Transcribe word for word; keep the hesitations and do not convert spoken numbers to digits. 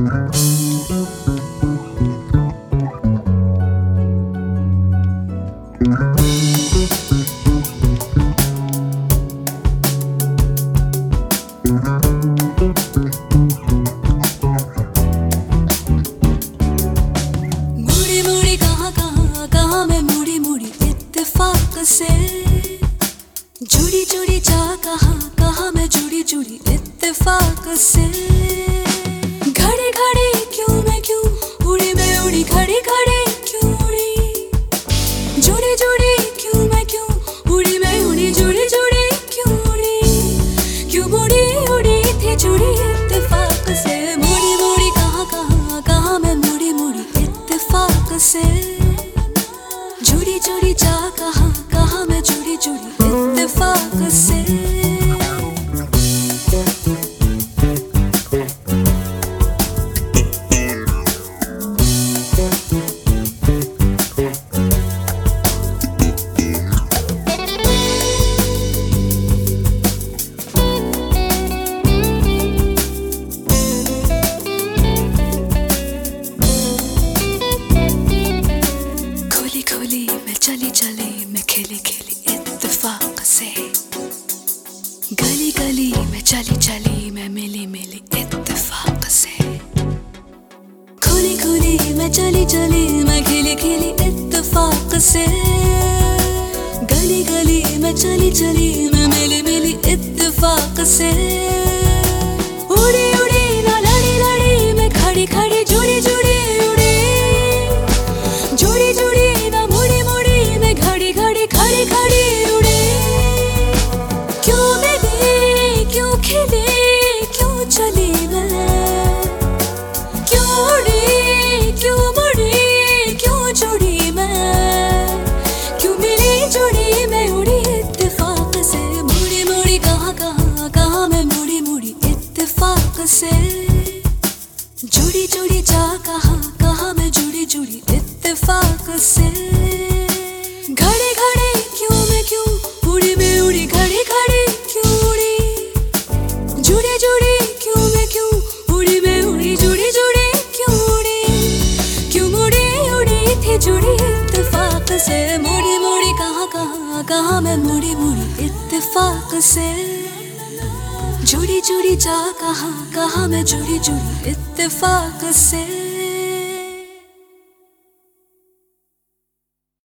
मुड़ी मुड़ी कहाँ कहाँ कहाँ मैं मुड़ी मुड़ी इत्तेफाक से, जुड़ी जुड़ी जा कहाँ कहाँ मैं जुड़ी जुड़ी इत्तेफाक से। घड़ी घड़ी क्यों मैं क्यों उड़ी मैं उड़ी, घड़ी घड़ी क्यों उड़ी, जुड़ी जुड़ी क्यों मैं क्यों उड़ी मैं उड़ी, जुड़ी जुड़ी क्यों उड़ी, क्यों मुड़ी उड़ी थी जुड़ी इत्तेफाक से। मुड़ी मुड़ी कहाँ कहाँ कहाँ मैं मुड़ी मुड़ी इत्तेफाक से, जुड़ी जुड़ी जा कहाँ कहाँ मैं जुड़ी जुड़ी इत्तेफाक से। खोली खोली मैं चली चली मैं खेली खेली इत्तेफाक से, गली गली मैं चली चली मैं मिली मिली इत्तेफाक से। खोली खोली मैं चली चली मैं खेली खेली इत्तेफाक से, गली गली मैं चली चली मैं मिली मिली इत्तेफाक से। उड़ी उड़ी ना लड़ी लड़ी मैं खड़ी खड़ी जुड़ी जुड़ी उड़ी, जुड़ी जुड़ी ना मुड़ी मुड़ी मैं घड़ी घड़ी खड़ी खड़ी उड़ी। क्यों मिली क्यों खिली क्यों चली मैं, क्यों उड़ी क्यों मुड़ी क्यों जुड़ी मैं, क्यों मिली जुड़ी मैं उड़ी इत्तेफाक से। मुड़ी मुड़ी कहाँ कहाँ कहाँ मैं मुड़ी मुड़ी इत्तेफाक से, जुड़ी जुड़ी जा कहाँ कहाँ मैं जुड़ी जुड़ी इत्तेफाक से। घड़ी घड़ी क्यों मैं क्यों उड़ी मैं उड़ी, घड़ी घड़ी क्यों उड़ी, जुड़ी जुड़ी क्यों मैं क्यों उड़ी मैं उड़ी, जुड़ी जुड़ी क्यों उड़ी, क्यों मुड़ी उड़ी थी जुड़ी इत्तेफाक से। मुड़ी मुड़ी कहाँ कहाँ कहाँ मैं मुड़ी मुड़ी इत्तेफाक से, जुड़ी जुड़ी जा कहाँ कहाँ मैं जुड़ी जुड़ी इत्तेफाक से।